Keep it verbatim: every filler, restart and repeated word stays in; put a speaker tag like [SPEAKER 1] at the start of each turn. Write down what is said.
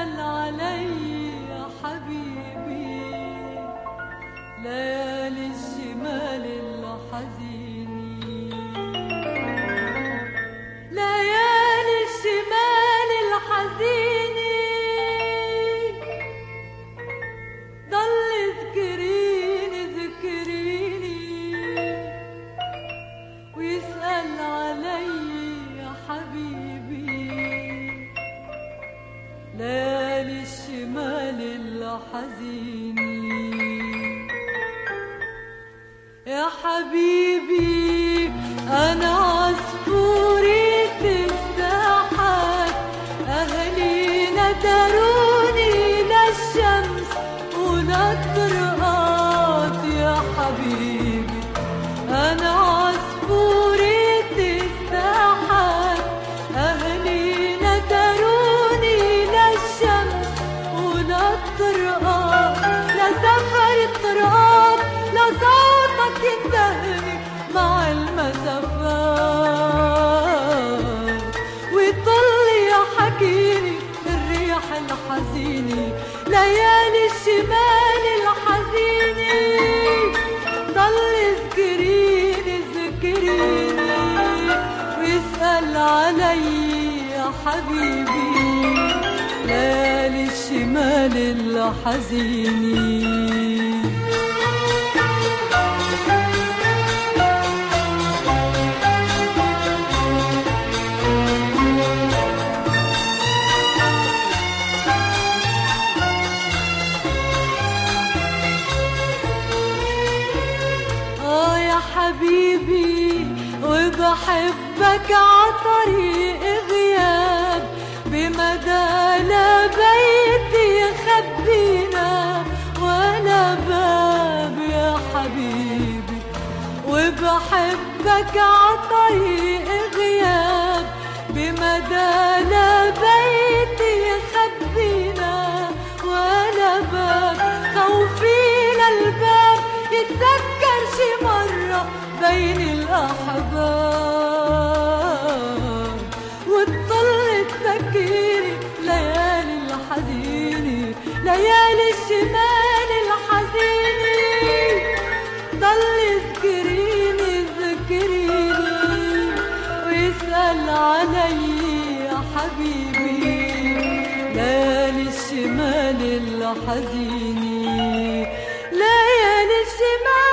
[SPEAKER 1] ويسأل علي يا حبيبي ليالي الشمال الحزيني، ليالي الشمال الحزيني ضل ذكريني ذكريني ويسأل علي يا حبيبي ليالي الشمال الحزيني. يا حبيبي أنا عصفورة الساحات، أهلي ندروني للشمس وللطرقات. يا حبيبي أنا عصفورة الساحات، أهلي ندروني للشمس وللطرقات. لا سفر الطرقات لا صوتك يندهني مع المسافات، ويطل يحكيني الريح الحزيني ليالي الشمال الحزيني. ضل ذكريني ذكريني ويسأل علي يا حبيبي ليالي الشمال الحزيني. حبيبي وبحبك عطريق غياب بمدى لا بيتي يخبينا ولا باب. يا حبيبي وبحبك عطريق غياب بمدى لا بيتي يخبينا ولا باب. خوفي للباب يتذكر شي مرة بين الأحباب، وتطل تذكري ليالي الحزيني ليالي الشمال الحزيني. ضل ذكريني ذكريني ويسأل علي يا حبيبي ليالي الشمال الحزيني، ليالي الشمال